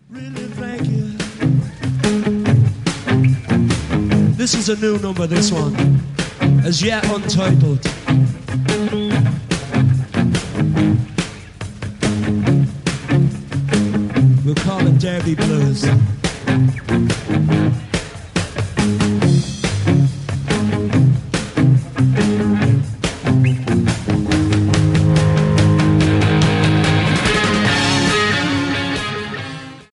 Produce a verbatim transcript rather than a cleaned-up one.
Really, thank you. This is a new number, this one. As yet untitled. We'll call it Derby Blues.